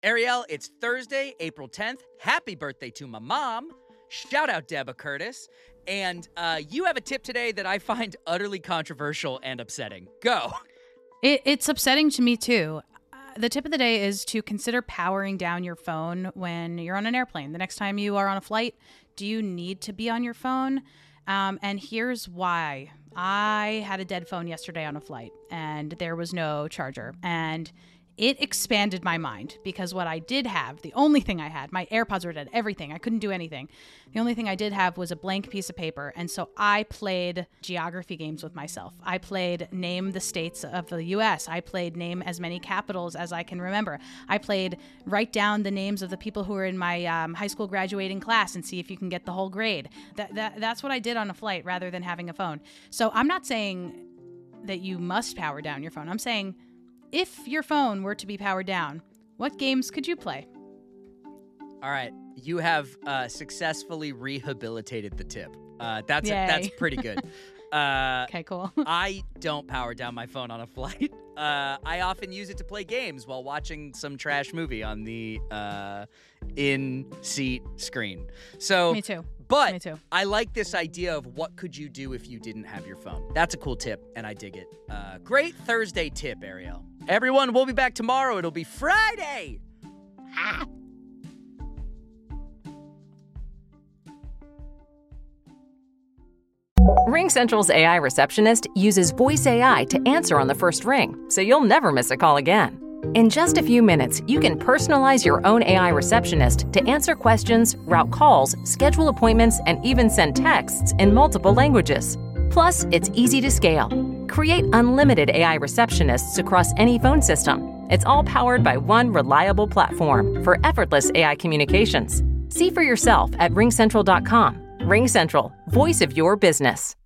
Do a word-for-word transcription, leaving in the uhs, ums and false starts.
Ariel, it's Thursday, April tenth. Happy birthday to my mom. Shout out Debra Curtis. And uh, you have a tip today that I find utterly controversial and upsetting. Go. It, it's upsetting to me, too. Uh, the tip of the day is to consider powering down your phone when you're on an airplane. The next time you are on a flight, do you need to be on your phone? Um, and here's why. I had a dead phone yesterday on a flight, and there was no charger. And it expanded my mind because what I did have, the only thing I had, my AirPods were dead, everything. I couldn't do anything. The only thing I did have was a blank piece of paper. And so I played geography games with myself. I played name the states of the U S. I played name as many capitals as I can remember. I played write down the names of the people who were in my um, high school graduating class and see if you can get the whole grade. That, that That's what I did on a flight rather than having a phone. So I'm not saying that you must power down your phone. I'm saying if your phone were to be powered down, what games could you play? All right. You have uh, successfully rehabilitated the tip. Uh, that's a, Yay. that's pretty good. Uh, Okay, cool. I don't power down my phone on a flight. Uh, I often use it to play games while watching some trash movie on the uh, in-seat screen. So, Me too. But Me too. I like this idea of what could you do if you didn't have your phone. That's a cool tip, and I dig it. Uh, great Thursday tip, Ariel. Everyone, we'll be back tomorrow. It'll be Friday. Ah. RingCentral's A I receptionist uses voice A I to answer on the first ring, so you'll never miss a call again. In just a few minutes, you can personalize your own A I receptionist to answer questions, route calls, schedule appointments, and even send texts in multiple languages. Plus, it's easy to scale. Create unlimited A I receptionists across any phone system. It's all powered by one reliable platform for effortless A I communications. See for yourself at ring central dot com. RingCentral, voice of your business.